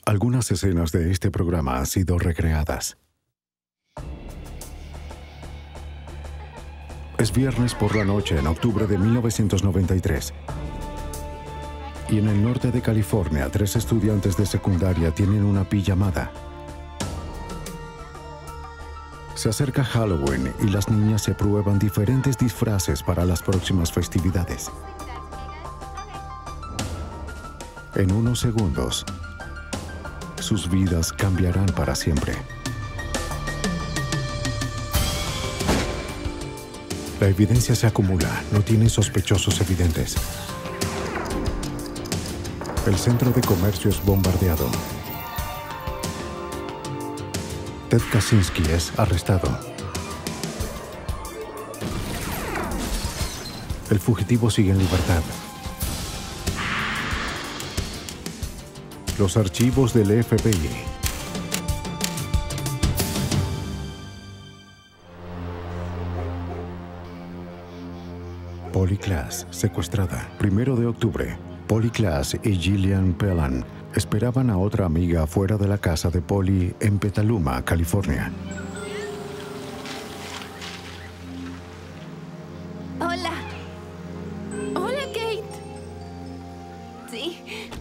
Algunas escenas de este programa han sido recreadas. Es viernes por la noche en octubre de 1993. Y en el norte de California, 3 estudiantes de secundaria tienen una pijamada. Se acerca Halloween y las niñas se prueban diferentes disfraces para las próximas festividades. En unos segundos, sus vidas cambiarán para siempre. La evidencia se acumula, no tiene sospechosos evidentes. El centro de comercio es bombardeado. Ted Kaczynski es arrestado. El fugitivo sigue en libertad. Los archivos del FBI. Polly Klaas, secuestrada. 1 de octubre. Polly Klaas y Gillian Pelham esperaban a otra amiga fuera de la casa de Polly en Petaluma, California. Hola. Hola, Kate. Sí.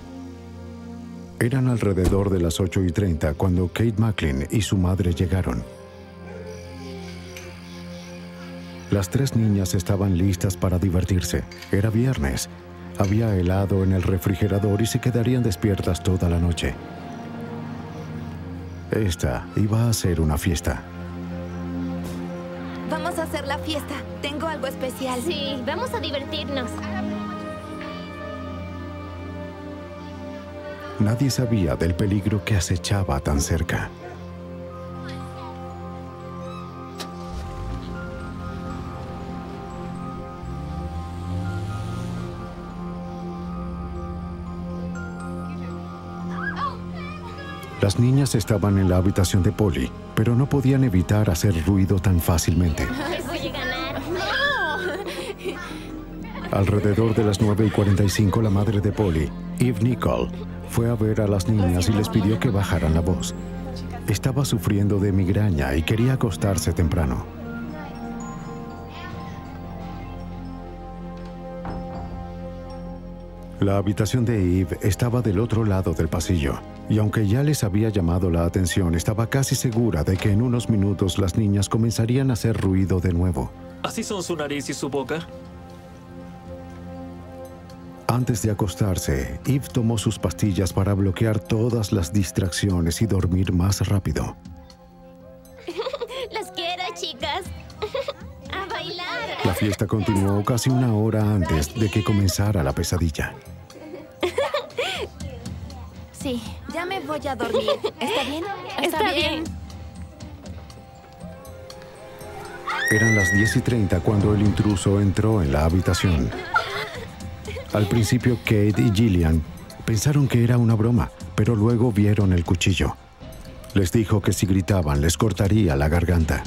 Eran alrededor de las 8:30 cuando Kate McLean y su madre llegaron. Las 3 niñas estaban listas para divertirse. Era viernes. Había helado en el refrigerador y se quedarían despiertas toda la noche. Esta iba a ser una fiesta. Vamos a hacer la fiesta. Tengo algo especial. Sí, vamos a divertirnos. Nadie sabía del peligro que acechaba tan cerca. Las niñas estaban en la habitación de Polly, pero no podían evitar hacer ruido tan fácilmente. Les voy a ganar. Alrededor de las 9:45, la madre de Polly, Eve Nicole, fue a ver a las niñas y les pidió que bajaran la voz. Estaba sufriendo de migraña y quería acostarse temprano. La habitación de Eve estaba del otro lado del pasillo, y aunque ya les había llamado la atención, estaba casi segura de que en unos minutos las niñas comenzarían a hacer ruido de nuevo. ¿Así son su nariz y su boca? Antes de acostarse, Eve tomó sus pastillas para bloquear todas las distracciones y dormir más rápido. Las quiero, chicas. A bailar. La fiesta continuó casi una hora antes de que comenzara la pesadilla. Sí, ya me voy a dormir. ¿Está bien? Está bien. Eran las 10:30 cuando el intruso entró en la habitación. Al principio, Kate y Gillian pensaron que era una broma, pero luego vieron el cuchillo. Les dijo que si gritaban les cortaría la garganta.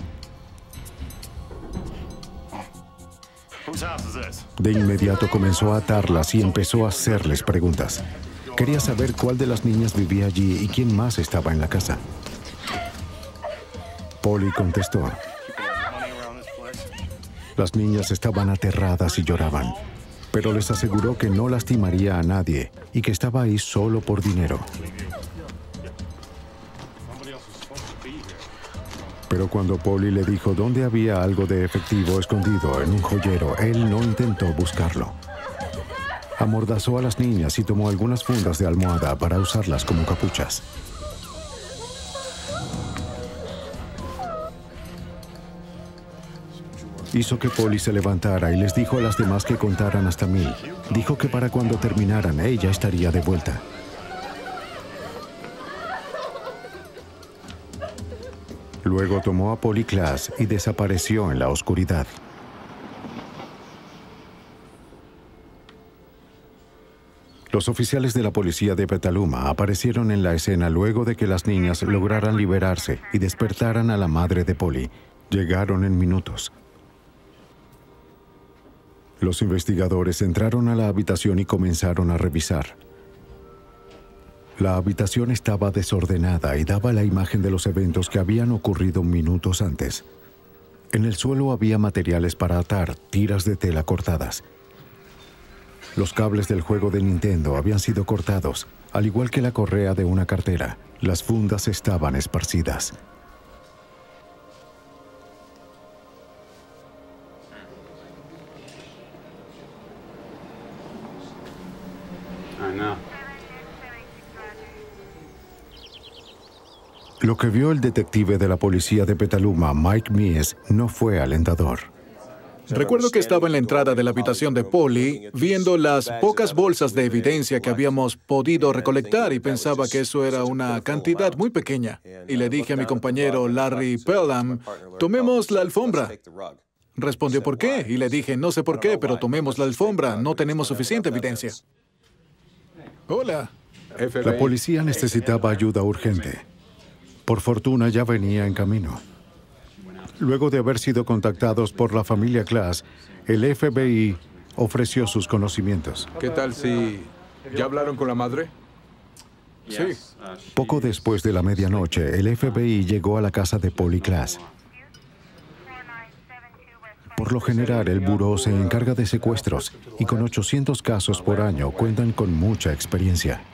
De inmediato comenzó a atarlas y empezó a hacerles preguntas. Quería saber cuál de las niñas vivía allí y quién más estaba en la casa. Polly contestó. Las niñas estaban aterradas y lloraban, pero les aseguró que no lastimaría a nadie y que estaba ahí solo por dinero. Pero cuando Polly le dijo dónde había algo de efectivo escondido en un joyero, él no intentó buscarlo. Amordazó a las niñas y tomó algunas fundas de almohada para usarlas como capuchas. Hizo que Polly se levantara y les dijo a las demás que contaran hasta 1000. Dijo que para cuando terminaran, ella estaría de vuelta. Luego tomó a Polly Klaas y desapareció en la oscuridad. Los oficiales de la policía de Petaluma aparecieron en la escena luego de que las niñas lograran liberarse y despertaran a la madre de Polly. Llegaron en minutos. Los investigadores entraron a la habitación y comenzaron a revisar. La habitación estaba desordenada y daba la imagen de los eventos que habían ocurrido minutos antes. En el suelo había materiales para atar, tiras de tela cortadas. Los cables del juego de Nintendo habían sido cortados, al igual que la correa de una cartera. Las fundas estaban esparcidas. Lo que vio el detective de la policía de Petaluma, Mike Mies, no fue alentador. Recuerdo que estaba en la entrada de la habitación de Polly, viendo las pocas bolsas de evidencia que habíamos podido recolectar y pensaba que eso era una cantidad muy pequeña. Y le dije a mi compañero Larry Pelham, tomemos la alfombra. Respondió, ¿por qué? Y le dije, no sé por qué, pero tomemos la alfombra, no tenemos suficiente evidencia. Hola. La policía necesitaba ayuda urgente. Por fortuna ya venía en camino. Luego de haber sido contactados por la familia Class, el FBI ofreció sus conocimientos. ¿Qué tal si ya hablaron con la madre? Sí. Poco después de la medianoche, el FBI llegó a la casa de Polly Class. Por lo general, el buró se encarga de secuestros y con 800 casos por año cuentan con mucha experiencia.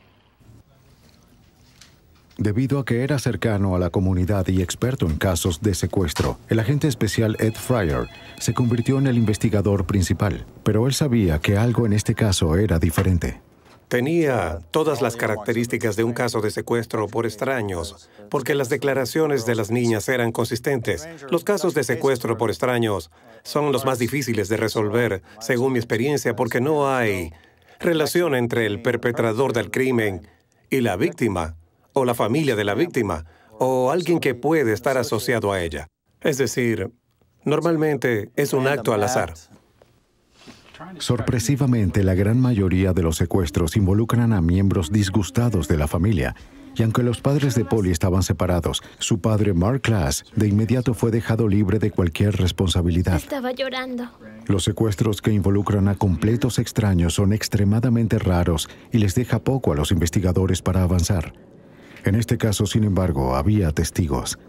Debido a que era cercano a la comunidad y experto en casos de secuestro, el agente especial Ed Fryer se convirtió en el investigador principal, pero él sabía que algo en este caso era diferente. Tenía todas las características de un caso de secuestro por extraños, porque las declaraciones de las niñas eran consistentes. Los casos de secuestro por extraños son los más difíciles de resolver, según mi experiencia, porque no hay relación entre el perpetrador del crimen y la víctima, o la familia de la víctima, o alguien que puede estar asociado a ella. Es decir, normalmente es un acto al azar. Sorpresivamente, la gran mayoría de los secuestros involucran a miembros disgustados de la familia. Y aunque los padres de Polly estaban separados, su padre, Mark Class, de inmediato fue dejado libre de cualquier responsabilidad. Estaba llorando. Los secuestros que involucran a completos extraños son extremadamente raros y les deja poco a los investigadores para avanzar. En este caso, sin embargo, había testigos.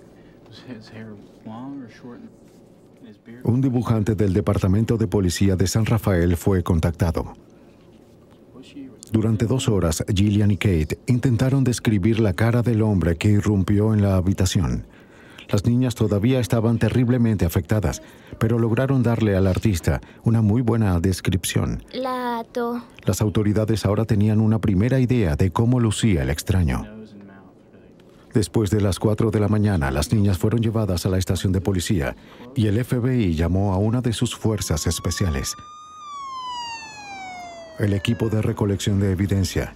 Un dibujante del Departamento de Policía de San Rafael fue contactado. Durante 2 horas, Gillian y Kate intentaron describir la cara del hombre que irrumpió en la habitación. Las niñas todavía estaban terriblemente afectadas, pero lograron darle al artista una muy buena descripción. La ató. Las autoridades ahora tenían una primera idea de cómo lucía el extraño. Después de las 4 de la mañana, las niñas fueron llevadas a la estación de policía y el FBI llamó a una de sus fuerzas especiales. El equipo de recolección de evidencia.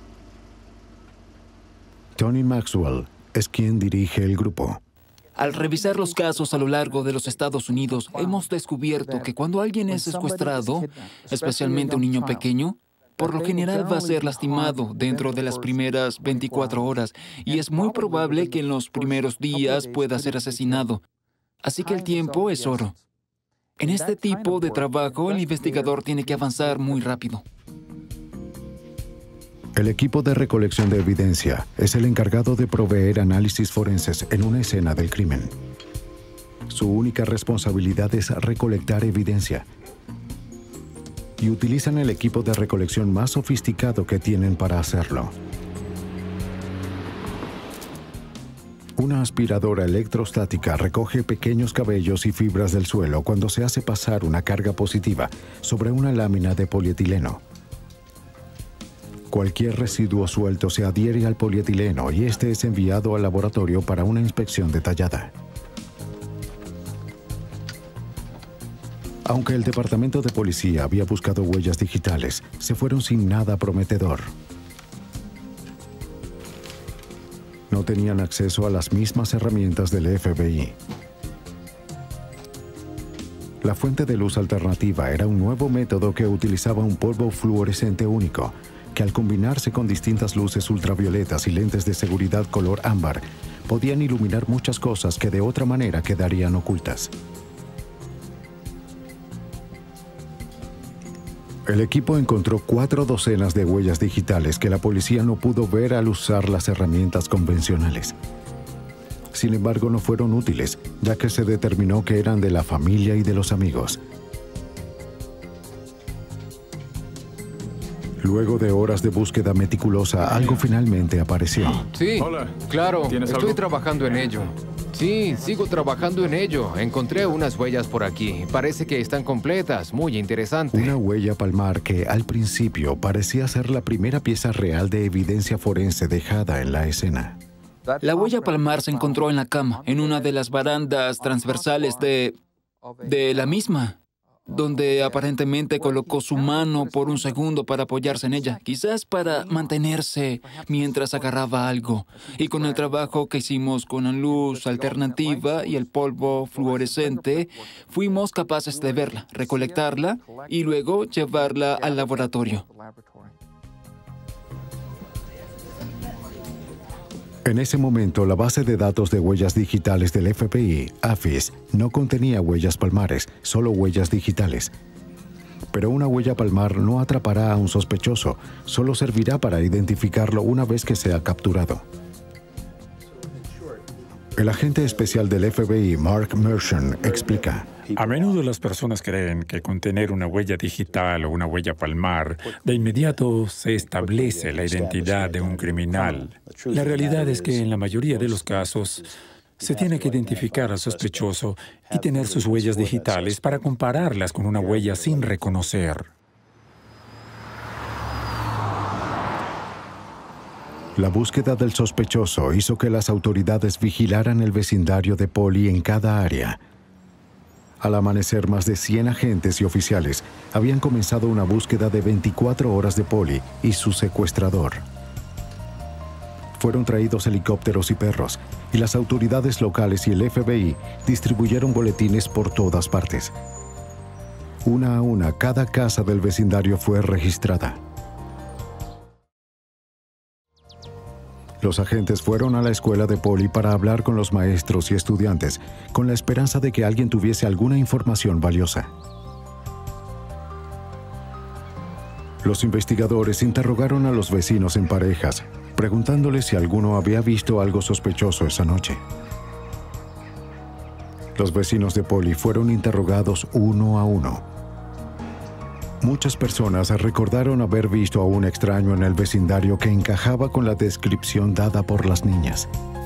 Tony Maxwell es quien dirige el grupo. Al revisar los casos a lo largo de los Estados Unidos, hemos descubierto que cuando alguien es secuestrado, especialmente un niño pequeño, por lo general va a ser lastimado dentro de las primeras 24 horas y es muy probable que en los primeros días pueda ser asesinado. Así que el tiempo es oro. En este tipo de trabajo, el investigador tiene que avanzar muy rápido. El equipo de recolección de evidencia es el encargado de proveer análisis forenses en una escena del crimen. Su única responsabilidad es recolectar evidencia. Y utilizan el equipo de recolección más sofisticado que tienen para hacerlo. Una aspiradora electrostática recoge pequeños cabellos y fibras del suelo cuando se hace pasar una carga positiva sobre una lámina de polietileno. Cualquier residuo suelto se adhiere al polietileno y este es enviado al laboratorio para una inspección detallada. Aunque el departamento de policía había buscado huellas digitales, se fueron sin nada prometedor. No tenían acceso a las mismas herramientas del FBI. La fuente de luz alternativa era un nuevo método que utilizaba un polvo fluorescente único, que al combinarse con distintas luces ultravioletas y lentes de seguridad color ámbar, podían iluminar muchas cosas que de otra manera quedarían ocultas. El equipo encontró 4 docenas de huellas digitales que la policía no pudo ver al usar las herramientas convencionales. Sin embargo, no fueron útiles, ya que se determinó que eran de la familia y de los amigos. Luego de horas de búsqueda meticulosa, algo finalmente apareció. Sí, Hola. claro, ¿Tienes estoy algo? trabajando en ello. Sí, sigo trabajando en ello. Encontré unas huellas por aquí. Parece que están completas, muy interesante. Una huella palmar que al principio parecía ser la primera pieza real de evidencia forense dejada en la escena. La huella palmar se encontró en la cama, en una de las barandas transversales de la misma, donde aparentemente colocó su mano por un segundo para apoyarse en ella, quizás para mantenerse mientras agarraba algo. Y con el trabajo que hicimos con la luz alternativa y el polvo fluorescente, fuimos capaces de verla, recolectarla y luego llevarla al laboratorio. En ese momento, la base de datos de huellas digitales del FBI, AFIS, no contenía huellas palmares, solo huellas digitales. Pero una huella palmar no atrapará a un sospechoso, solo servirá para identificarlo una vez que sea capturado. El agente especial del FBI, Mark Mershon, explica. A menudo las personas creen que con tener una huella digital o una huella palmar, de inmediato se establece la identidad de un criminal. La realidad es que en la mayoría de los casos se tiene que identificar al sospechoso y tener sus huellas digitales para compararlas con una huella sin reconocer. La búsqueda del sospechoso hizo que las autoridades vigilaran el vecindario de Polly en cada área. Al amanecer, más de 100 agentes y oficiales habían comenzado una búsqueda de 24 horas de Polly y su secuestrador. Fueron traídos helicópteros y perros, y las autoridades locales y el FBI distribuyeron boletines por todas partes. Una a una, cada casa del vecindario fue registrada. Los agentes fueron a la escuela de Polly para hablar con los maestros y estudiantes, con la esperanza de que alguien tuviese alguna información valiosa. Los investigadores interrogaron a los vecinos en parejas, preguntándoles si alguno había visto algo sospechoso esa noche. Los vecinos de Polly fueron interrogados uno a uno. Muchas personas recordaron haber visto a un extraño en el vecindario que encajaba con la descripción dada por las niñas.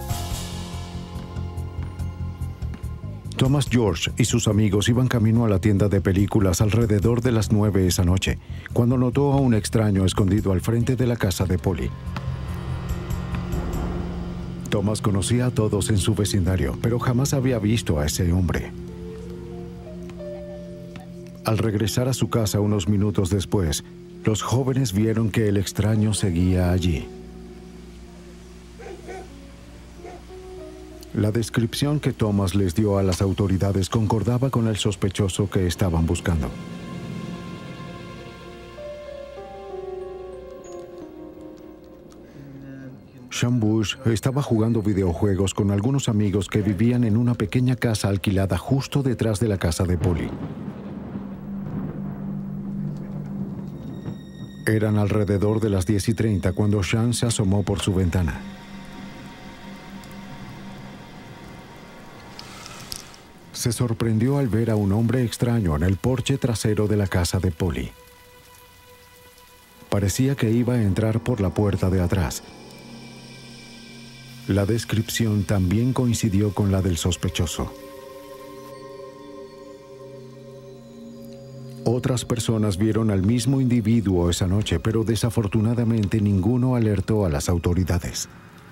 Thomas George y sus amigos iban camino a la tienda de películas alrededor de las 9 esa noche, cuando notó a un extraño escondido al frente de la casa de Polly. Thomas conocía a todos en su vecindario, pero jamás había visto a ese hombre. Al regresar a su casa unos minutos después, los jóvenes vieron que el extraño seguía allí. La descripción que Thomas les dio a las autoridades concordaba con el sospechoso que estaban buscando. Sean Bush estaba jugando videojuegos con algunos amigos que vivían en una pequeña casa alquilada justo detrás de la casa de Polly. Eran alrededor de las 10:30 cuando Sean se asomó por su ventana. Se sorprendió al ver a un hombre extraño en el porche trasero de la casa de Polly. Parecía que iba a entrar por la puerta de atrás. La descripción también coincidió con la del sospechoso. Otras personas vieron al mismo individuo esa noche, pero desafortunadamente ninguno alertó a las autoridades.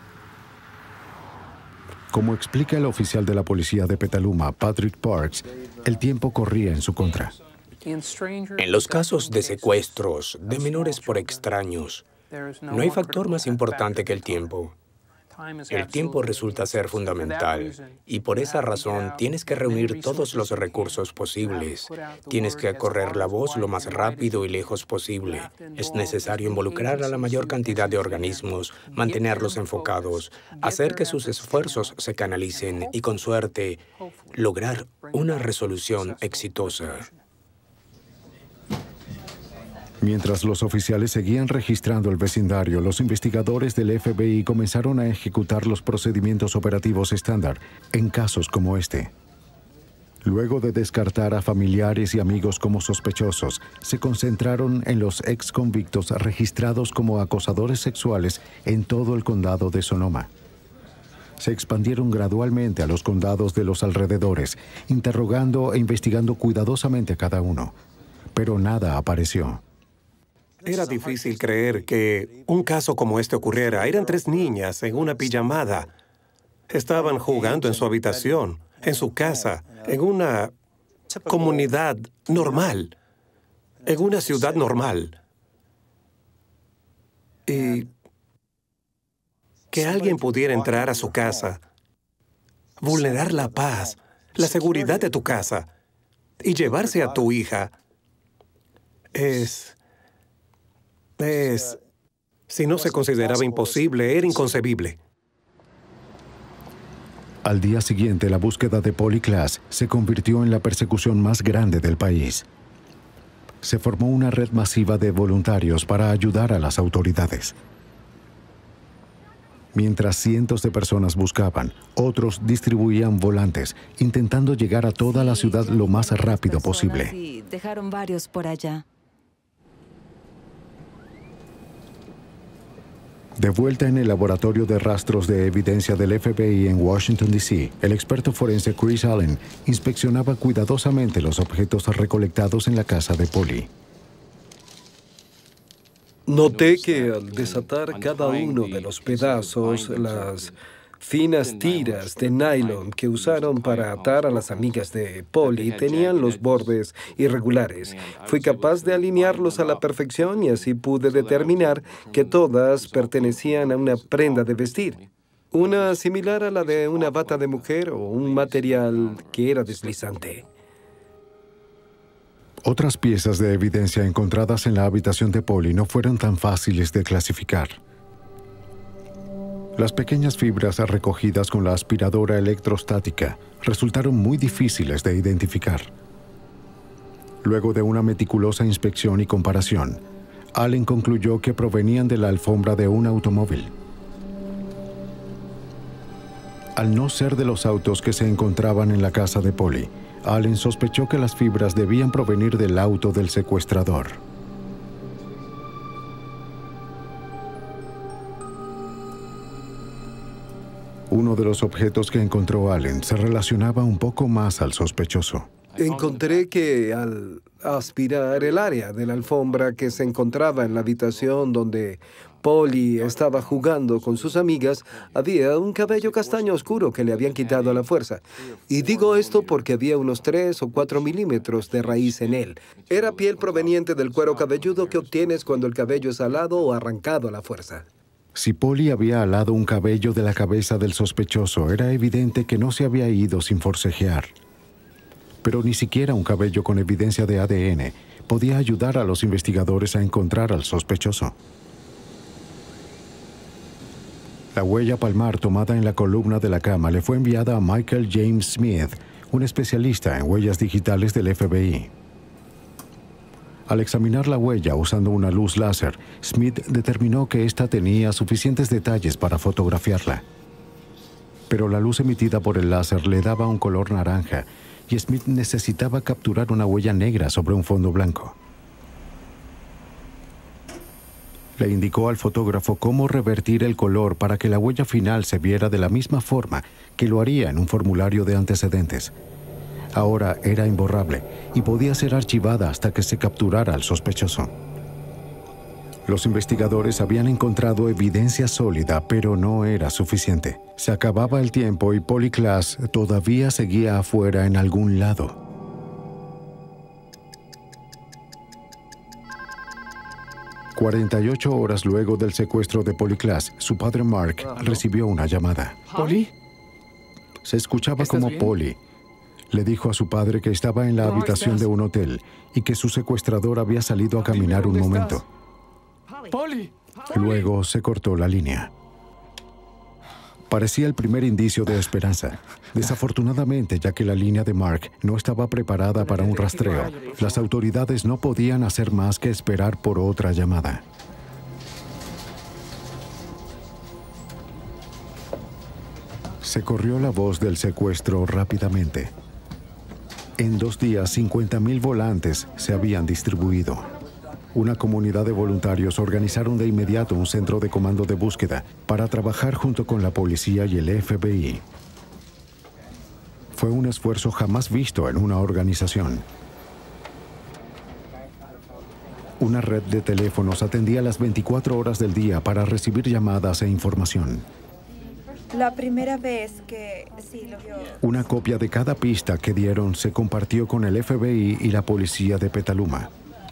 Como explica el oficial de la policía de Petaluma, Patrick Parks, el tiempo corría en su contra. En los casos de secuestros de menores por extraños, no hay factor más importante que el tiempo. El tiempo resulta ser fundamental y por esa razón tienes que reunir todos los recursos posibles. Tienes que correr la voz lo más rápido y lejos posible. Es necesario involucrar a la mayor cantidad de organismos, mantenerlos enfocados, hacer que sus esfuerzos se canalicen y, con suerte, lograr una resolución exitosa. Mientras los oficiales seguían registrando el vecindario, los investigadores del FBI comenzaron a ejecutar los procedimientos operativos estándar en casos como este. Luego de descartar a familiares y amigos como sospechosos, se concentraron en los ex convictos registrados como acosadores sexuales en todo el condado de Sonoma. Se expandieron gradualmente a los condados de los alrededores, interrogando e investigando cuidadosamente a cada uno. Pero nada apareció. Era difícil creer que un caso como este ocurriera. Eran 3 niñas en una pijamada. Estaban jugando en su habitación, en su casa, en una comunidad normal, en una ciudad normal. Y que alguien pudiera entrar a su casa, vulnerar la paz, la seguridad de tu casa y llevarse a tu hija, si no se consideraba imposible, era inconcebible. Al día siguiente, la búsqueda de Polly Klaas se convirtió en la persecución más grande del país. Se formó una red masiva de voluntarios para ayudar a las autoridades. Mientras cientos de personas buscaban, otros distribuían volantes, intentando llegar a toda la ciudad lo más rápido posible. Y dejaron varios por allá. De vuelta en el laboratorio de rastros de evidencia del FBI en Washington, D.C., el experto forense Chris Allen inspeccionaba cuidadosamente los objetos recolectados en la casa de Polly. Noté que al desatar cada uno de los pedazos, las finas tiras de nylon que usaron para atar a las amigas de Polly tenían los bordes irregulares. Fui capaz de alinearlos a la perfección y así pude determinar que todas pertenecían a una prenda de vestir. Una similar a la de una bata de mujer o un material que era deslizante. Otras piezas de evidencia encontradas en la habitación de Polly no fueron tan fáciles de clasificar. Las pequeñas fibras recogidas con la aspiradora electrostática resultaron muy difíciles de identificar. Luego de una meticulosa inspección y comparación, Allen concluyó que provenían de la alfombra de un automóvil. Al no ser de los autos que se encontraban en la casa de Polly, Allen sospechó que las fibras debían provenir del auto del secuestrador. Uno de los objetos que encontró Allen se relacionaba un poco más al sospechoso. Encontré que al aspirar el área de la alfombra que se encontraba en la habitación donde Polly estaba jugando con sus amigas, había un cabello castaño oscuro que le habían quitado a la fuerza. Y digo esto porque había unos 3 o 4 milímetros de raíz en él. Era piel proveniente del cuero cabelludo que obtienes cuando el cabello es alado o arrancado a la fuerza. Si Polly había alado un cabello de la cabeza del sospechoso, era evidente que no se había ido sin forcejear. Pero ni siquiera un cabello con evidencia de ADN podía ayudar a los investigadores a encontrar al sospechoso. La huella palmar tomada en la columna de la cama le fue enviada a Michael James Smith, un especialista en huellas digitales del FBI. Al examinar la huella usando una luz láser, Smith determinó que ésta tenía suficientes detalles para fotografiarla. Pero la luz emitida por el láser le daba un color naranja y Smith necesitaba capturar una huella negra sobre un fondo blanco. Le indicó al fotógrafo cómo revertir el color para que la huella final se viera de la misma forma que lo haría en un formulario de antecedentes. Ahora era imborrable y podía ser archivada hasta que se capturara al sospechoso. Los investigadores habían encontrado evidencia sólida, pero no era suficiente. Se acababa el tiempo y Polly Klaas todavía seguía afuera en algún lado. «48 horas luego del secuestro de Polly Klaas, su padre Mark recibió una llamada. ¿Polly? Se escuchaba como Polly le dijo a su padre que estaba en la habitación de un hotel y que su secuestrador había salido a caminar un momento. ¡Polly! Luego se cortó la línea. Parecía el primer indicio de esperanza. Desafortunadamente, ya que la línea de Mark no estaba preparada para un rastreo, las autoridades no podían hacer más que esperar por otra llamada. Se corrió la voz del secuestro rápidamente. En 2 días, 50.000 volantes se habían distribuido. Una comunidad de voluntarios organizaron de inmediato un centro de comando de búsqueda para trabajar junto con la policía y el FBI. Fue un esfuerzo jamás visto en una organización. Una red de teléfonos atendía las 24 horas del día para recibir llamadas e información. La primera vez que sí lo vio. Una copia de cada pista que dieron se compartió con el FBI y la policía de Petaluma.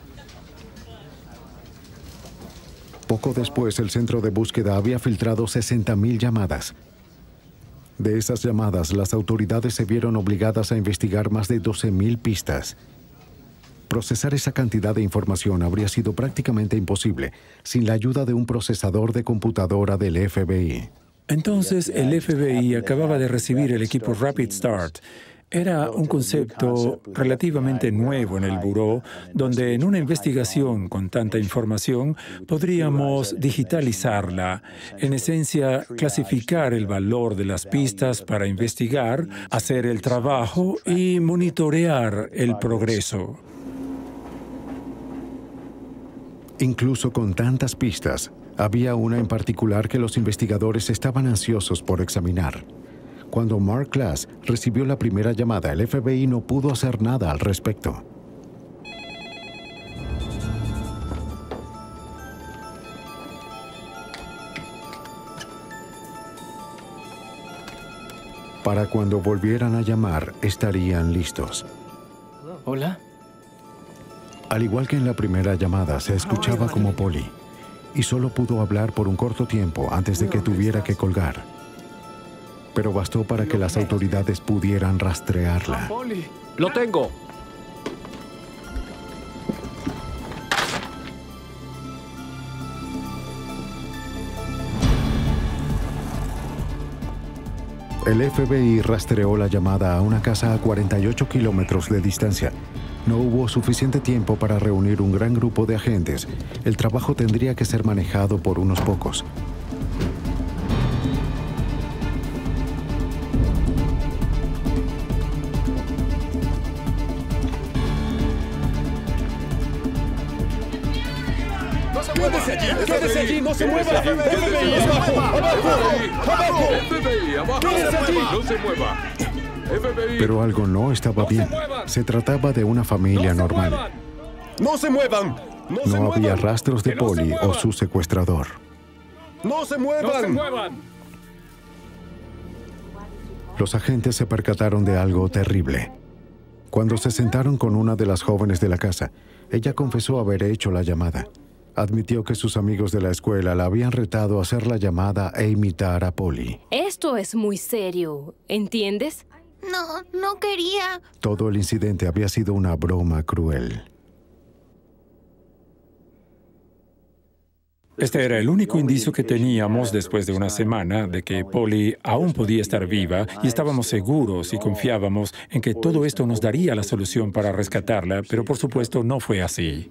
Poco después, el centro de búsqueda había filtrado 60.000 llamadas. De esas llamadas, las autoridades se vieron obligadas a investigar más de 12.000 pistas. Procesar esa cantidad de información habría sido prácticamente imposible sin la ayuda de un procesador de computadora del FBI. Entonces, el FBI acababa de recibir el equipo Rapid Start. Era un concepto relativamente nuevo en el buró, donde en una investigación con tanta información podríamos digitalizarla, en esencia, clasificar el valor de las pistas para investigar, hacer el trabajo y monitorear el progreso. Incluso con tantas pistas, había una en particular que los investigadores estaban ansiosos por examinar. Cuando Mark Glass recibió la primera llamada, el FBI no pudo hacer nada al respecto. Para cuando volvieran a llamar, estarían listos. ¿Hola? Al igual que en la primera llamada, se escuchaba como Polly, y solo pudo hablar por un corto tiempo antes de que tuviera que colgar. Pero bastó para que las autoridades pudieran rastrearla. ¡Lo tengo! El FBI rastreó la llamada a una casa a 48 kilómetros de distancia. No hubo suficiente tiempo para reunir un gran grupo de agentes. El trabajo tendría que ser manejado por unos pocos. ¡Quédese allí! ¡No se mueva! ¡FBI! ¡Abajo! ¡Abajo! ¡FBI! ¡Abajo! ¡No se mueva! FBI. Pero algo no estaba bien. Se trataba de una familia normal. ¡No se muevan! No había rastros de Polly o su secuestrador. ¡No se muevan! Los agentes se percataron de algo terrible. Cuando se sentaron con una de las jóvenes de la casa, ella confesó haber hecho la llamada. Admitió que sus amigos de la escuela la habían retado a hacer la llamada e imitar a Polly. Esto es muy serio, ¿entiendes? No quería. Todo el incidente había sido una broma cruel. Este era el único indicio que teníamos después de una semana de que Polly aún podía estar viva y estábamos seguros y confiábamos en que todo esto nos daría la solución para rescatarla, pero por supuesto no fue así.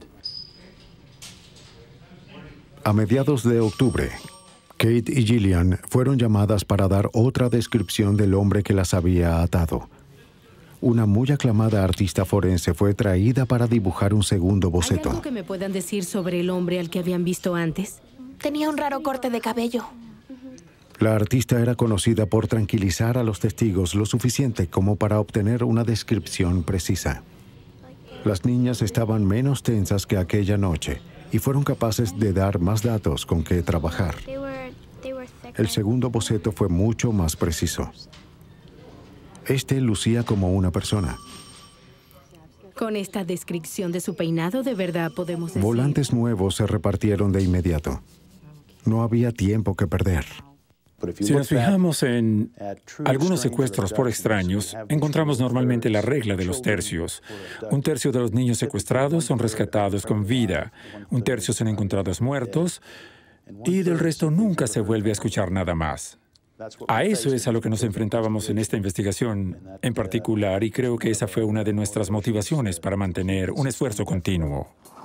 A mediados de octubre, Kate y Gillian fueron llamadas para dar otra descripción del hombre que las había atado. Una muy aclamada artista forense fue traída para dibujar un segundo boceto. ¿Hay algo que me puedan decir sobre el hombre al que habían visto antes? Tenía un raro corte de cabello. La artista era conocida por tranquilizar a los testigos lo suficiente como para obtener una descripción precisa. Las niñas estaban menos tensas que aquella noche y fueron capaces de dar más datos con que trabajar. El segundo boceto fue mucho más preciso. Este lucía como una persona. Con esta descripción de su peinado, de verdad podemos decir... Volantes nuevos se repartieron de inmediato. No había tiempo que perder. Si nos fijamos en algunos secuestros por extraños, encontramos normalmente la regla de los tercios. 1/3 de los niños secuestrados son rescatados con vida, 1/3 son encontrados muertos y del resto nunca se vuelve a escuchar nada más. A eso es a lo que nos enfrentábamos en esta investigación en particular, y creo que esa fue una de nuestras motivaciones para mantener un esfuerzo continuo.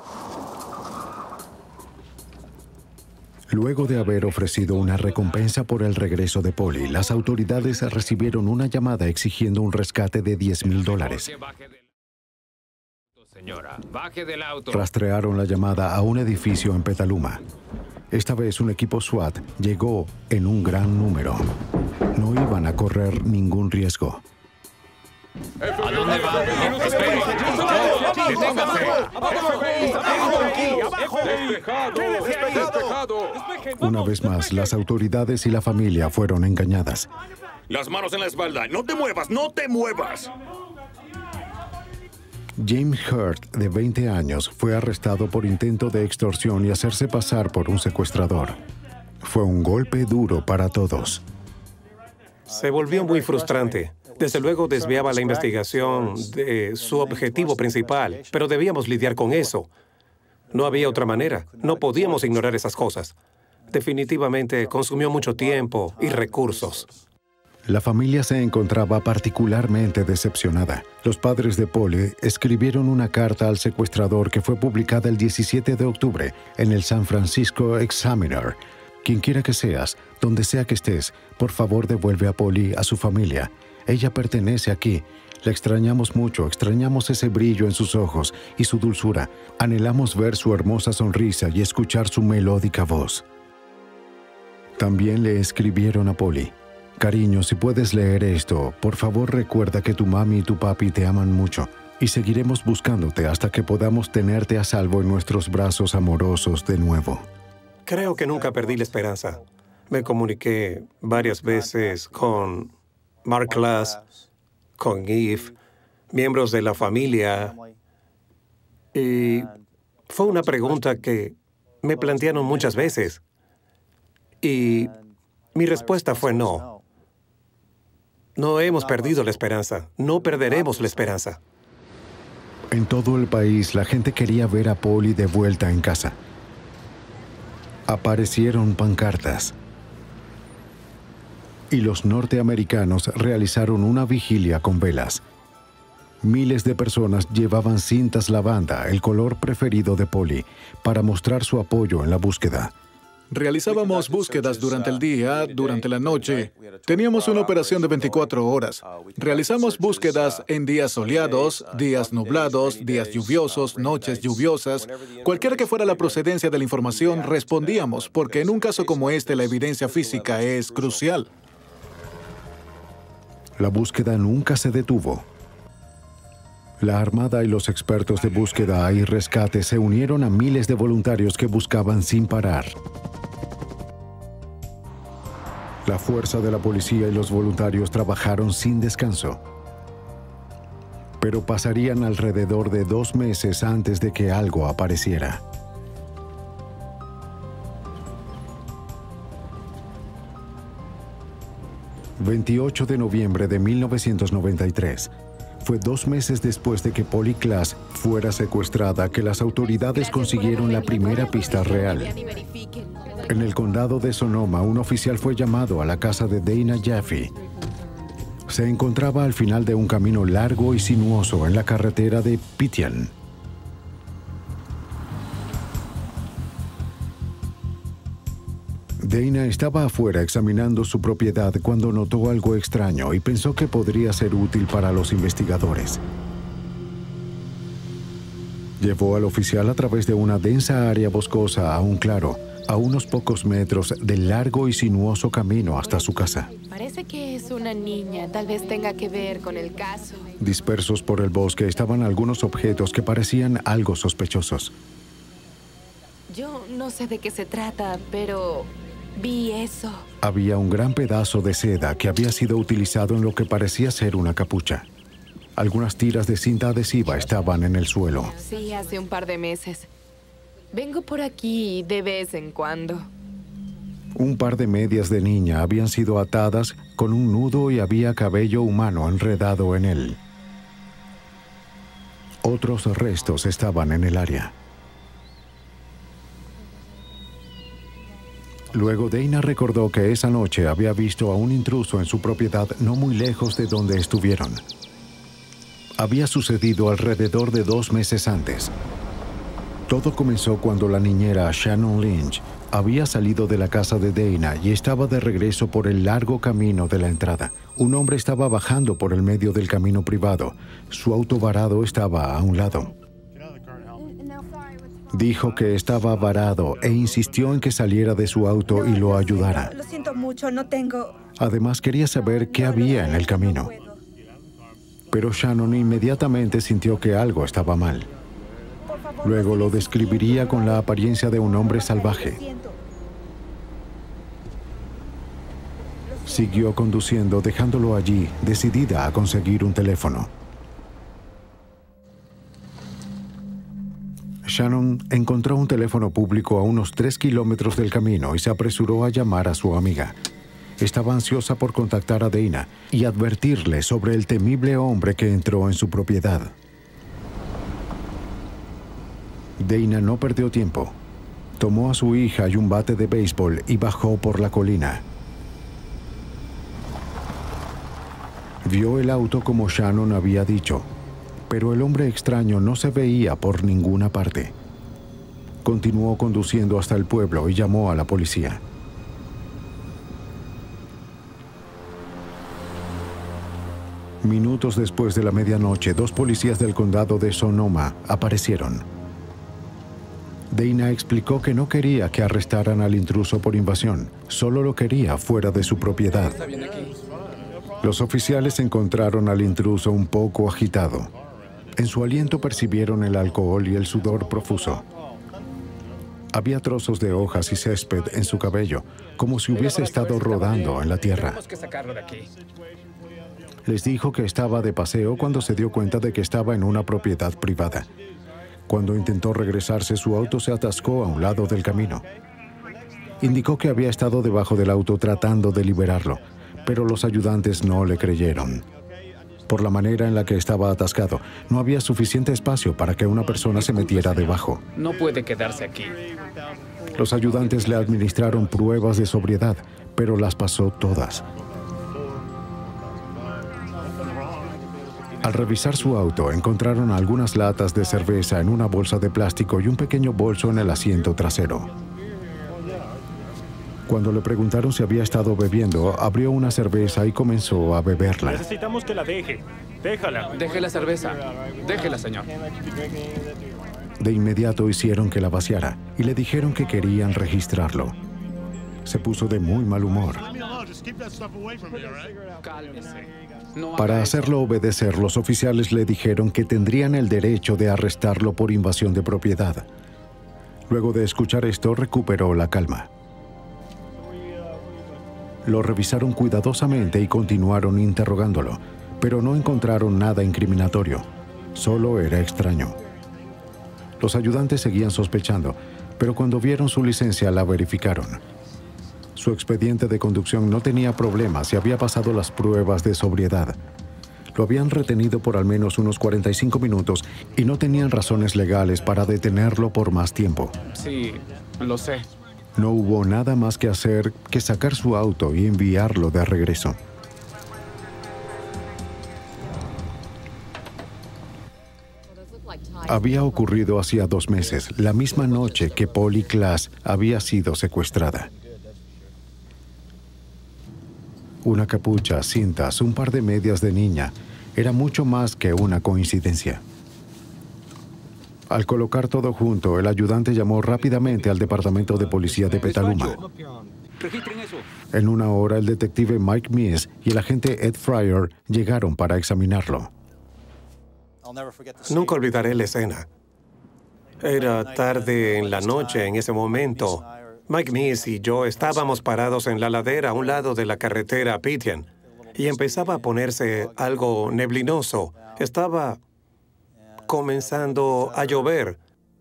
Luego de haber ofrecido una recompensa por el regreso de Polly, las autoridades recibieron una llamada exigiendo un rescate de $10,000. Señora, baje del auto. Rastrearon la llamada a un edificio en Petaluma. Esta vez un equipo SWAT llegó en un gran número. No iban a correr ningún riesgo. ¿A dónde va? Espere. Deténgase. ¡Despejado! Una vez más, las autoridades y la familia fueron engañadas. Las manos en la espalda. ¡No te muevas! ¡No te muevas! James Hurt, de 20 años, fue arrestado por intento de extorsión y hacerse pasar por un secuestrador. Fue un golpe duro para todos. Se volvió muy frustrante. Desde luego desviaba la investigación de su objetivo principal, pero debíamos lidiar con eso. No había otra manera. No podíamos ignorar esas cosas. Definitivamente consumió mucho tiempo y recursos. La familia se encontraba particularmente decepcionada. Los padres de Polly escribieron una carta al secuestrador que fue publicada el 17 de octubre en el San Francisco Examiner. Quien quiera que seas, donde sea que estés, por favor devuelve a Polly a su familia. Ella pertenece aquí. La extrañamos mucho, extrañamos ese brillo en sus ojos y su dulzura. Anhelamos ver su hermosa sonrisa y escuchar su melódica voz. También le escribieron a Polly: cariño, si puedes leer esto, por favor recuerda que tu mami y tu papi te aman mucho y seguiremos buscándote hasta que podamos tenerte a salvo en nuestros brazos amorosos de nuevo. Creo que nunca perdí la esperanza. Me comuniqué varias veces con Mark Glass, con Eve, miembros de la familia, y fue una pregunta que me plantearon muchas veces. Y mi respuesta fue no. No hemos perdido la esperanza. No perderemos la esperanza. En todo el país, la gente quería ver a Polly de vuelta en casa. Aparecieron pancartas. Y los norteamericanos realizaron una vigilia con velas. Miles de personas llevaban cintas lavanda, el color preferido de Polly, para mostrar su apoyo en la búsqueda. Realizábamos búsquedas durante el día, durante la noche. Teníamos una operación de 24 horas. Realizamos búsquedas en días soleados, días nublados, días lluviosos, noches lluviosas. Cualquiera que fuera la procedencia de la información, respondíamos, porque en un caso como este la evidencia física es crucial. La búsqueda nunca se detuvo. La Armada y los expertos de búsqueda y rescate se unieron a miles de voluntarios que buscaban sin parar. La fuerza de la policía y los voluntarios trabajaron sin descanso. Pero pasarían alrededor de 2 meses antes de que algo apareciera. El 28 de noviembre de 1993. Fue 2 meses después de que Polly Klaas fuera secuestrada que las autoridades consiguieron la primera pista real. En el condado de Sonoma, un oficial fue llamado a la casa de Dana Jaffe. Se encontraba al final de un camino largo y sinuoso en la carretera de Pitian. Dana estaba afuera examinando su propiedad cuando notó algo extraño y pensó que podría ser útil para los investigadores. Llevó al oficial a través de una densa área boscosa a un claro, a unos pocos metros del largo y sinuoso camino hasta su casa. Parece que es una niña, tal vez tenga que ver con el caso. Dispersos por el bosque estaban algunos objetos que parecían algo sospechosos. Yo no sé de qué se trata, pero vi eso. Había un gran pedazo de seda que había sido utilizado en lo que parecía ser una capucha. Algunas tiras de cinta adhesiva estaban en el suelo. Sí, hace un par de meses. Vengo por aquí de vez en cuando. Un par de medias de niña habían sido atadas con un nudo y había cabello humano enredado en él. Otros restos estaban en el área. Luego Dana recordó que esa noche había visto a un intruso en su propiedad no muy lejos de donde estuvieron. Había sucedido alrededor de 2 meses antes. Todo comenzó cuando la niñera Shannon Lynch había salido de la casa de Dana y estaba de regreso por el largo camino de la entrada. Un hombre estaba bajando por el medio del camino privado. Su auto varado estaba a un lado. Dijo que estaba varado e insistió en que saliera de su auto y lo ayudara. Lo siento mucho, no tengo... Además, quería saber qué había en el camino. Pero Shannon inmediatamente sintió que algo estaba mal. Luego lo describiría con la apariencia de un hombre salvaje. Siguió conduciendo, dejándolo allí, decidida a conseguir un teléfono. Shannon encontró un teléfono público a unos 3 kilómetros del camino y se apresuró a llamar a su amiga. Estaba ansiosa por contactar a Dana y advertirle sobre el temible hombre que entró en su propiedad. Dana no perdió tiempo. Tomó a su hija y un bate de béisbol y bajó por la colina. Vio el auto como Shannon había dicho, pero el hombre extraño no se veía por ninguna parte. Continuó conduciendo hasta el pueblo y llamó a la policía. Minutos después de la medianoche, 2 policías del condado de Sonoma aparecieron. Dana explicó que no quería que arrestaran al intruso por invasión, solo lo quería fuera de su propiedad. Los oficiales encontraron al intruso un poco agitado. En su aliento percibieron el alcohol y el sudor profuso. Había trozos de hojas y césped en su cabello, como si hubiese estado rodando en la tierra. Les dijo que estaba de paseo cuando se dio cuenta de que estaba en una propiedad privada. Cuando intentó regresarse, su auto se atascó a un lado del camino. Indicó que había estado debajo del auto tratando de liberarlo, pero los ayudantes no le creyeron. Por la manera en la que estaba atascado, no había suficiente espacio para que una persona se metiera debajo. No puede quedarse aquí. Los ayudantes le administraron pruebas de sobriedad, pero las pasó todas. Al revisar su auto, encontraron algunas latas de cerveza en una bolsa de plástico y un pequeño bolso en el asiento trasero. Cuando le preguntaron si había estado bebiendo, abrió una cerveza y comenzó a beberla. Necesitamos que la deje. Déjala. Deje la cerveza. Déjela, señor. De inmediato hicieron que la vaciara y le dijeron que querían registrarlo. Se puso de muy mal humor. Cálmese. Para hacerlo obedecer, los oficiales le dijeron que tendrían el derecho de arrestarlo por invasión de propiedad. Luego de escuchar esto, recuperó la calma. Lo revisaron cuidadosamente y continuaron interrogándolo, pero no encontraron nada incriminatorio. Solo era extraño. Los ayudantes seguían sospechando, pero cuando vieron su licencia la verificaron. Su expediente de conducción no tenía problemas y había pasado las pruebas de sobriedad. Lo habían retenido por al menos unos 45 minutos y no tenían razones legales para detenerlo por más tiempo. Sí, lo sé. No hubo nada más que hacer que sacar su auto y enviarlo de regreso. Había ocurrido hacía 2 meses, la misma noche que Polly Klaas había sido secuestrada. Una capucha, cintas, un par de medias de niña, era mucho más que una coincidencia. Al colocar todo junto, el ayudante llamó rápidamente al departamento de policía de Petaluma. En 1 hora, el detective Mike Meese y el agente Ed Fryer llegaron para examinarlo. Nunca olvidaré la escena. Era tarde en la noche en ese momento. Mike Meese y yo estábamos parados en la ladera a un lado de la carretera Pithian y empezaba a ponerse algo neblinoso. Estaba comenzando a llover.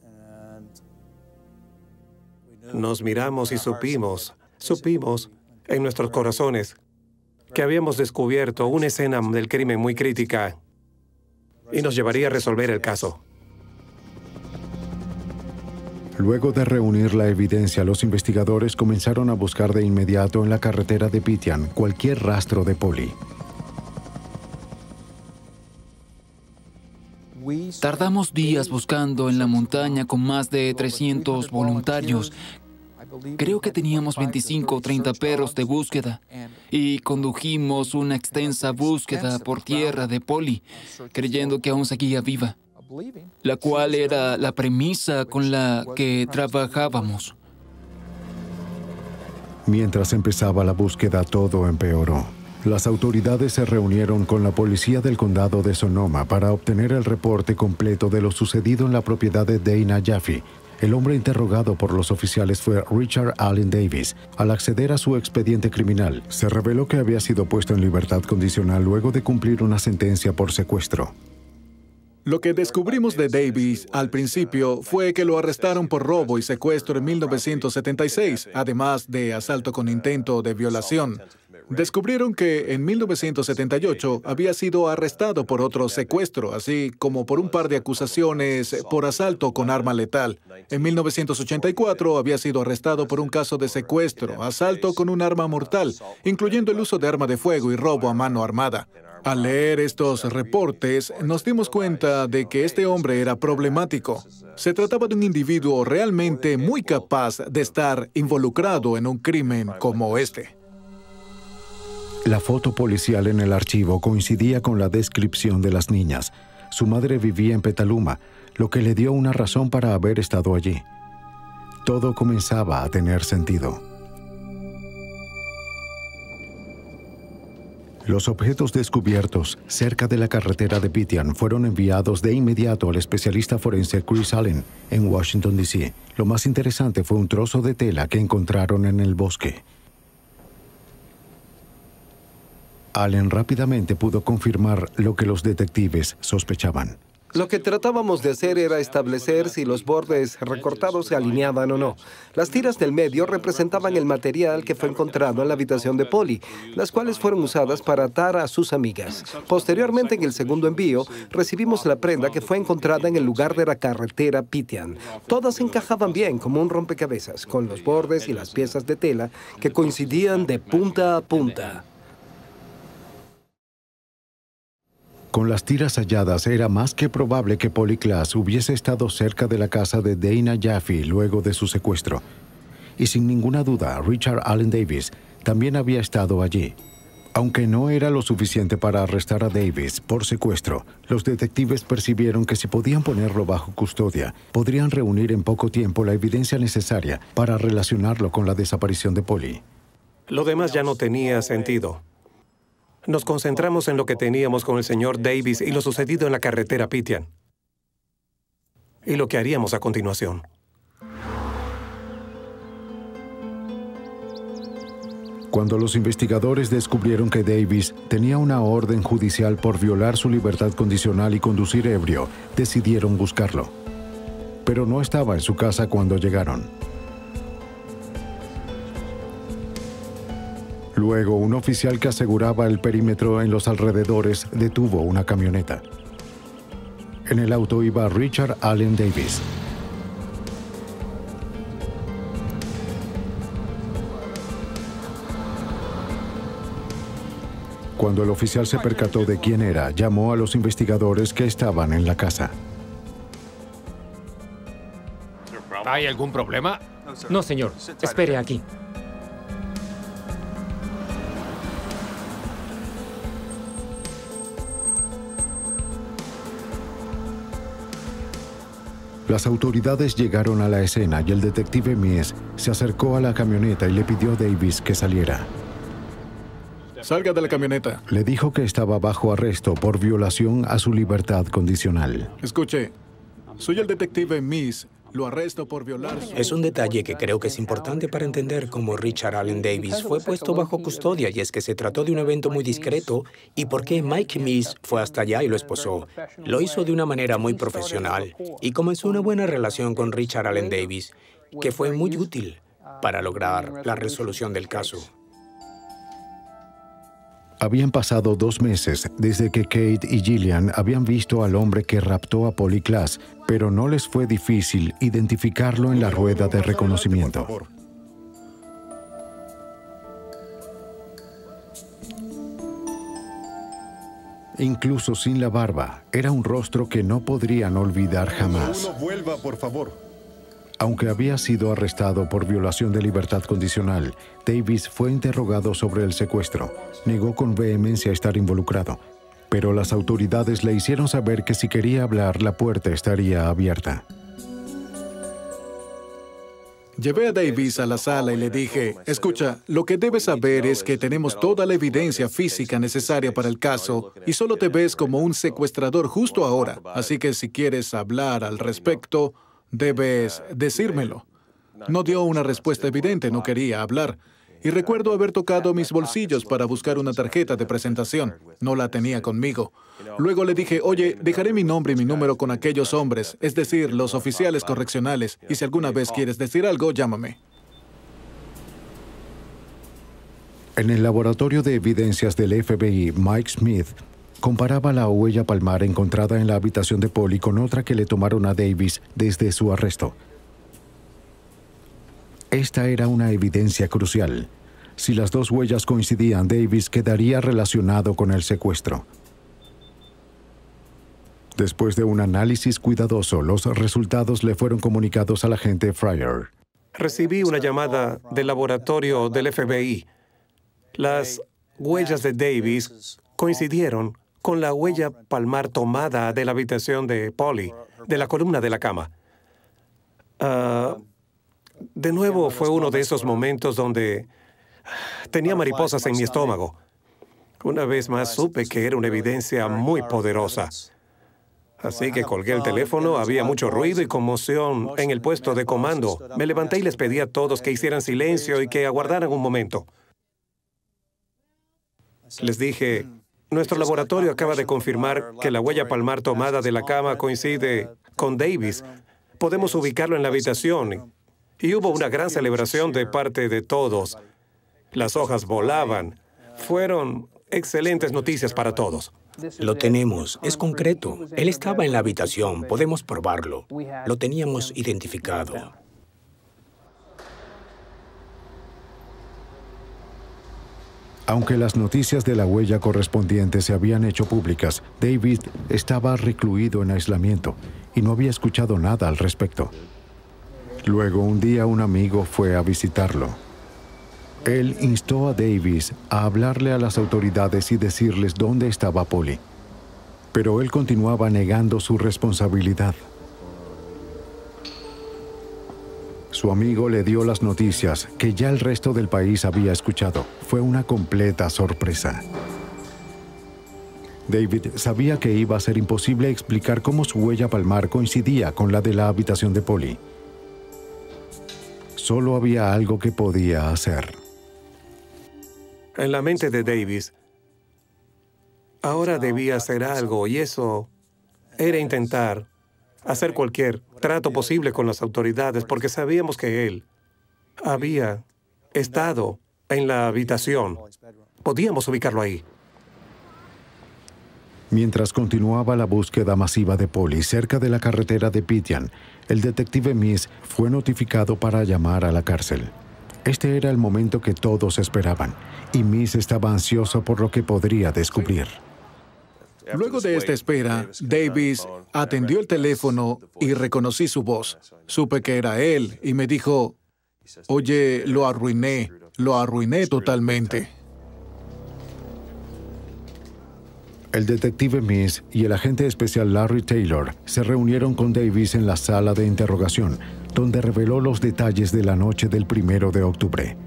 Nos miramos y supimos en nuestros corazones que habíamos descubierto una escena del crimen muy crítica y nos llevaría a resolver el caso. Luego de reunir la evidencia, los investigadores comenzaron a buscar de inmediato en la carretera de Pitian cualquier rastro de Polly. Tardamos días buscando en la montaña con más de 300 voluntarios. Creo que teníamos 25 o 30 perros de búsqueda y condujimos una extensa búsqueda por tierra de Polly, creyendo que aún seguía viva, la cual era la premisa con la que trabajábamos. Mientras empezaba la búsqueda, todo empeoró. Las autoridades se reunieron con la policía del condado de Sonoma para obtener el reporte completo de lo sucedido en la propiedad de Dana Jaffe. El hombre interrogado por los oficiales fue Richard Allen Davis. Al acceder a su expediente criminal, se reveló que había sido puesto en libertad condicional luego de cumplir una sentencia por secuestro. Lo que descubrimos de Davis al principio fue que lo arrestaron por robo y secuestro en 1976, además de asalto con intento de violación. Descubrieron que en 1978 había sido arrestado por otro secuestro, así como por un par de acusaciones por asalto con arma letal. En 1984 había sido arrestado por un caso de secuestro, asalto con un arma mortal, incluyendo el uso de arma de fuego y robo a mano armada. Al leer estos reportes, nos dimos cuenta de que este hombre era problemático. Se trataba de un individuo realmente muy capaz de estar involucrado en un crimen como este. La foto policial en el archivo coincidía con la descripción de las niñas. Su madre vivía en Petaluma, lo que le dio una razón para haber estado allí. Todo comenzaba a tener sentido. Los objetos descubiertos cerca de la carretera de Pitian fueron enviados de inmediato al especialista forense Chris Allen en Washington, D.C. Lo más interesante fue un trozo de tela que encontraron en el bosque. Allen rápidamente pudo confirmar lo que los detectives sospechaban. Lo que tratábamos de hacer era establecer si los bordes recortados se alineaban o no. Las tiras del medio representaban el material que fue encontrado en la habitación de Polly, las cuales fueron usadas para atar a sus amigas. Posteriormente, en el segundo envío, recibimos la prenda que fue encontrada en el lugar de la carretera Pitian. Todas encajaban bien como un rompecabezas, con los bordes y las piezas de tela que coincidían de punta a punta. Con las tiras halladas, era más que probable que Polly Klaas hubiese estado cerca de la casa de Dana Jaffe luego de su secuestro. Y sin ninguna duda, Richard Allen Davis también había estado allí. Aunque no era lo suficiente para arrestar a Davis por secuestro, los detectives percibieron que si podían ponerlo bajo custodia, podrían reunir en poco tiempo la evidencia necesaria para relacionarlo con la desaparición de Polly. Lo demás ya no tenía sentido. Nos concentramos en lo que teníamos con el señor Davis y lo sucedido en la carretera Pitian. Y lo que haríamos a continuación. Cuando los investigadores descubrieron que Davis tenía una orden judicial por violar su libertad condicional y conducir ebrio, decidieron buscarlo. Pero no estaba en su casa cuando llegaron. Luego, un oficial que aseguraba el perímetro en los alrededores detuvo una camioneta. En el auto iba Richard Allen Davis. Cuando el oficial se percató de quién era, llamó a los investigadores que estaban en la casa. ¿Hay algún problema? No, señor. Espere aquí. Las autoridades llegaron a la escena y el detective Mies se acercó a la camioneta y le pidió a Davis que saliera. Salga de la camioneta. Le dijo que estaba bajo arresto por violación a su libertad condicional. Escuche, soy el detective Mies. Lo arresto por violar su... Es un detalle que creo que es importante para entender cómo Richard Allen Davis fue puesto bajo custodia, y es que se trató de un evento muy discreto y por qué Mike Mies fue hasta allá y lo esposó. Lo hizo de una manera muy profesional y comenzó una buena relación con Richard Allen Davis, que fue muy útil para lograr la resolución del caso. Habían pasado 2 meses desde que Kate y Gillian habían visto al hombre que raptó a Polly Klaas, pero no les fue difícil identificarlo en la rueda de reconocimiento. Incluso sin la barba, era un rostro que no podrían olvidar jamás. Uno vuelva, por favor. Aunque había sido arrestado por violación de libertad condicional, Davis fue interrogado sobre el secuestro. Negó con vehemencia estar involucrado, pero las autoridades le hicieron saber que si quería hablar, la puerta estaría abierta. Llevé a Davis a la sala y le dije, escucha, lo que debes saber es que tenemos toda la evidencia física necesaria para el caso y solo te ves como un secuestrador justo ahora. Así que si quieres hablar al respecto, debes decírmelo. No dio una respuesta evidente, no quería hablar. Y recuerdo haber tocado mis bolsillos para buscar una tarjeta de presentación. No la tenía conmigo. Luego le dije, oye, dejaré mi nombre y mi número con aquellos hombres, es decir, los oficiales correccionales, y si alguna vez quieres decir algo, llámame. En el laboratorio de evidencias del FBI, Mike Smith comparaba la huella palmar encontrada en la habitación de Polly con otra que le tomaron a Davis desde su arresto. Esta era una evidencia crucial. Si las 2 huellas coincidían, Davis quedaría relacionado con el secuestro. Después de un análisis cuidadoso, los resultados le fueron comunicados al agente Fryer. Recibí una llamada del laboratorio del FBI. Las huellas de Davis coincidieron con la huella palmar tomada de la habitación de Polly, de la columna de la cama. De nuevo, fue uno de esos momentos donde tenía mariposas en mi estómago. Una vez más supe que era una evidencia muy poderosa. Así que colgué el teléfono, había mucho ruido y conmoción en el puesto de comando. Me levanté y les pedí a todos que hicieran silencio y que aguardaran un momento. Les dije, nuestro laboratorio acaba de confirmar que la huella palmar tomada de la cama coincide con Davis. Podemos ubicarlo en la habitación. Y hubo una gran celebración de parte de todos. Las hojas volaban. Fueron excelentes noticias para todos. Lo tenemos, es concreto. Él estaba en la habitación, podemos probarlo. Lo teníamos identificado. Aunque las noticias de la huella correspondiente se habían hecho públicas, David estaba recluido en aislamiento y no había escuchado nada al respecto. Luego, un día, un amigo fue a visitarlo. Él instó a Davis a hablarle a las autoridades y decirles dónde estaba Polly. Pero él continuaba negando su responsabilidad. Su amigo le dio las noticias que ya el resto del país había escuchado. Fue una completa sorpresa. David sabía que iba a ser imposible explicar cómo su huella palmar coincidía con la de la habitación de Polly. Solo había algo que podía hacer. En la mente de Davis, ahora debía hacer algo, y eso era intentar hacer cualquier trato posible con las autoridades, porque sabíamos que él había estado en la habitación. Podíamos ubicarlo ahí. Mientras continuaba la búsqueda masiva de Polly cerca de la carretera de Pitian, el detective Miss fue notificado para llamar a la cárcel. Este era el momento que todos esperaban, y Miss estaba ansioso por lo que podría descubrir. Luego de esta espera, Davis atendió el teléfono y reconocí su voz. Supe que era él y me dijo, oye, lo arruiné totalmente. El detective Miss y el agente especial Larry Taylor se reunieron con Davis en la sala de interrogación, donde reveló los detalles de la noche del 1 de octubre.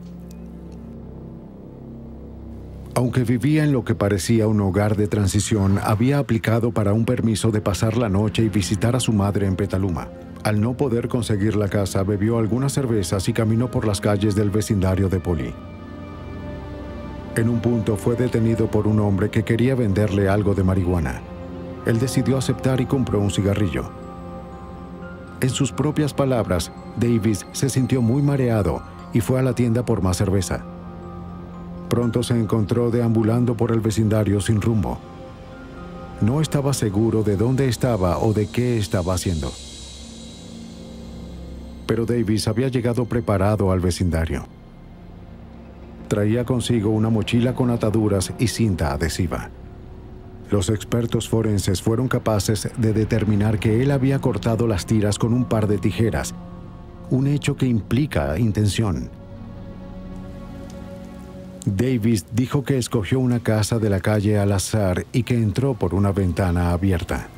Aunque vivía en lo que parecía un hogar de transición, había aplicado para un permiso de pasar la noche y visitar a su madre en Petaluma. Al no poder conseguir la casa, bebió algunas cervezas y caminó por las calles del vecindario de Polly. En un punto fue detenido por un hombre que quería venderle algo de marihuana. Él decidió aceptar y compró un cigarrillo. En sus propias palabras, Davis se sintió muy mareado y fue a la tienda por más cerveza. Pronto se encontró deambulando por el vecindario sin rumbo. No estaba seguro de dónde estaba o de qué estaba haciendo. Pero Davis había llegado preparado al vecindario. Traía consigo una mochila con ataduras y cinta adhesiva. Los expertos forenses fueron capaces de determinar que él había cortado las tiras con un par de tijeras, un hecho que implica intención. Davis dijo que escogió una casa de la calle al azar y que entró por una ventana abierta.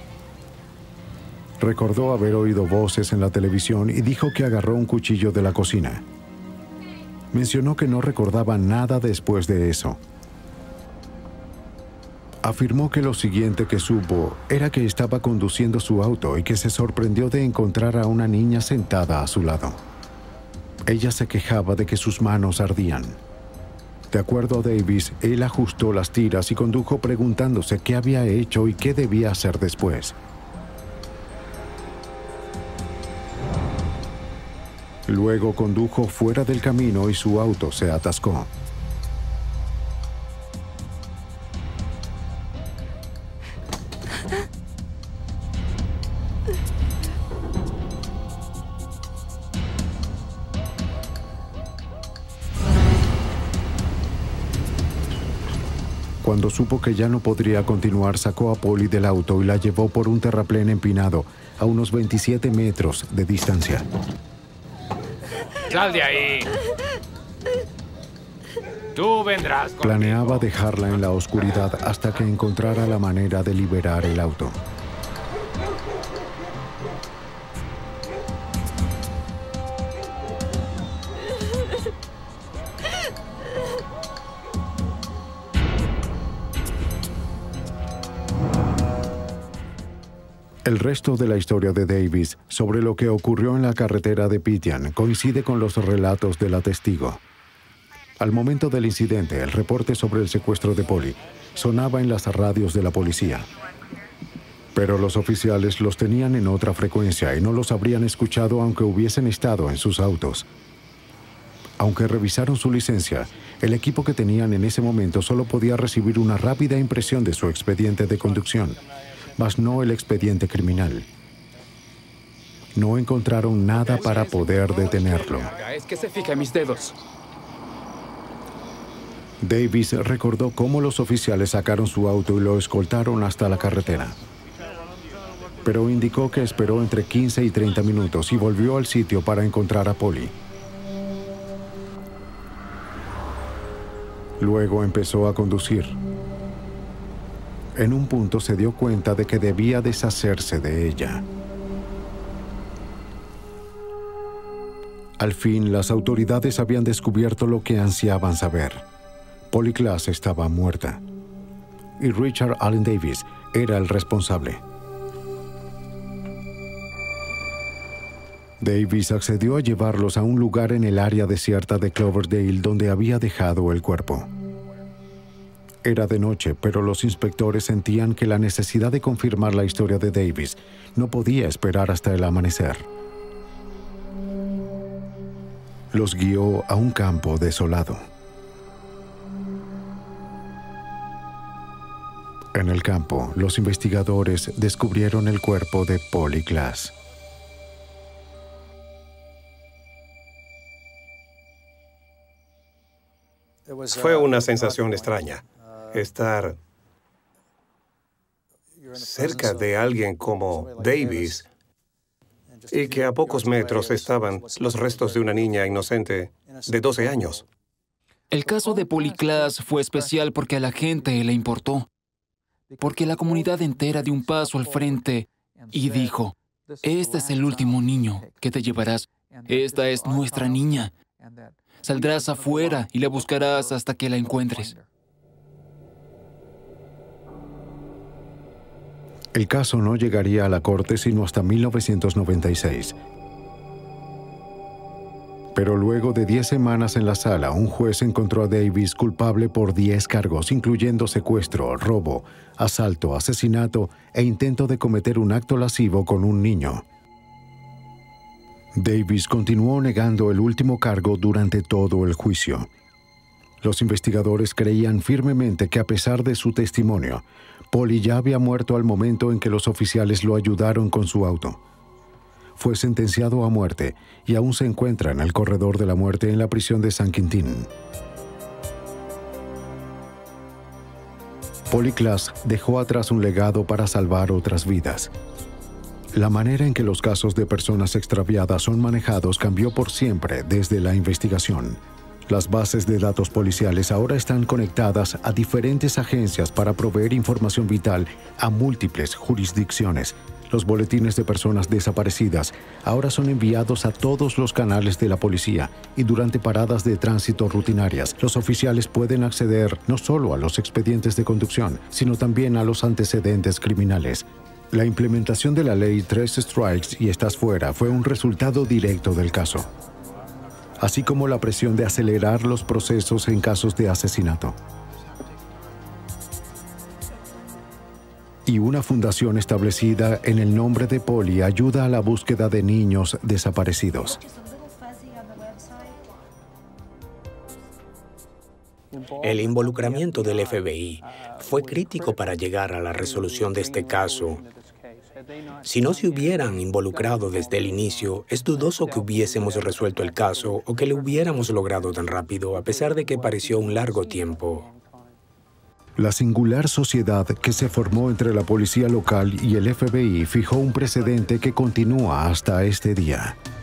Recordó haber oído voces en la televisión y dijo que agarró un cuchillo de la cocina. Mencionó que no recordaba nada después de eso. Afirmó que lo siguiente que supo era que estaba conduciendo su auto y que se sorprendió de encontrar a una niña sentada a su lado. Ella se quejaba de que sus manos ardían. De acuerdo a Davis, él ajustó las tiras y condujo preguntándose qué había hecho y qué debía hacer después. Luego condujo fuera del camino y su auto se atascó. Cuando supo que ya no podría continuar, sacó a Polly del auto y la llevó por un terraplén empinado a unos 27 metros de distancia. ¡Sal de ahí! Tú vendrás conmigo. Planeaba dejarla en la oscuridad hasta que encontrara la manera de liberar el auto. El resto de la historia de Davis sobre lo que ocurrió en la carretera de Pityan coincide con los relatos de la testigo. Al momento del incidente, el reporte sobre el secuestro de Polly sonaba en las radios de la policía. Pero los oficiales los tenían en otra frecuencia y no los habrían escuchado aunque hubiesen estado en sus autos. Aunque revisaron su licencia, el equipo que tenían en ese momento solo podía recibir una rápida impresión de su expediente de conducción, mas no el expediente criminal. No encontraron nada para poder detenerlo. Es que se fija en mis dedos. Davis recordó cómo los oficiales sacaron su auto y lo escoltaron hasta la carretera. Pero indicó que esperó entre 15 y 30 minutos y volvió al sitio para encontrar a Polly. Luego empezó a conducir. En un punto se dio cuenta de que debía deshacerse de ella. Al fin, las autoridades habían descubierto lo que ansiaban saber. Polly Klaas estaba muerta. Y Richard Allen Davis era el responsable. Davis accedió a llevarlos a un lugar en el área desierta de Cloverdale donde había dejado el cuerpo. Era de noche, pero los inspectores sentían que la necesidad de confirmar la historia de Davis no podía esperar hasta el amanecer. Los guió a un campo desolado. En el campo, los investigadores descubrieron el cuerpo de Polly Klaas. Fue una sensación extraña. Estar cerca de alguien como Davis y que a pocos metros estaban los restos de una niña inocente de 12 años. El caso de Polly Klaas fue especial porque a la gente le importó, porque la comunidad entera dio un paso al frente y dijo, este es el último niño que te llevarás, esta es nuestra niña. Saldrás afuera y la buscarás hasta que la encuentres. El caso no llegaría a la corte sino hasta 1996. Pero luego de 10 semanas en la sala, un juez encontró a Davis culpable por 10 cargos, incluyendo secuestro, robo, asalto, asesinato e intento de cometer un acto lascivo con un niño. Davis continuó negando el último cargo durante todo el juicio. Los investigadores creían firmemente que a pesar de su testimonio, Polly ya había muerto al momento en que los oficiales lo ayudaron con su auto. Fue sentenciado a muerte y aún se encuentra en el corredor de la muerte en la prisión de San Quintín. Polly Klaas dejó atrás un legado para salvar otras vidas. La manera en que los casos de personas extraviadas son manejados cambió por siempre desde la investigación. Las bases de datos policiales ahora están conectadas a diferentes agencias para proveer información vital a múltiples jurisdicciones. Los boletines de personas desaparecidas ahora son enviados a todos los canales de la policía y durante paradas de tránsito rutinarias, los oficiales pueden acceder no solo a los expedientes de conducción, sino también a los antecedentes criminales. La implementación de la ley 3 strikes y estás fuera fue un resultado directo del caso, así como la presión de acelerar los procesos en casos de asesinato. Y una fundación establecida en el nombre de Polly ayuda a la búsqueda de niños desaparecidos. El involucramiento del FBI fue crítico para llegar a la resolución de este caso. Si no se hubieran involucrado desde el inicio, es dudoso que hubiésemos resuelto el caso o que lo hubiéramos logrado tan rápido, a pesar de que pareció un largo tiempo. La singular sociedad que se formó entre la policía local y el FBI fijó un precedente que continúa hasta este día.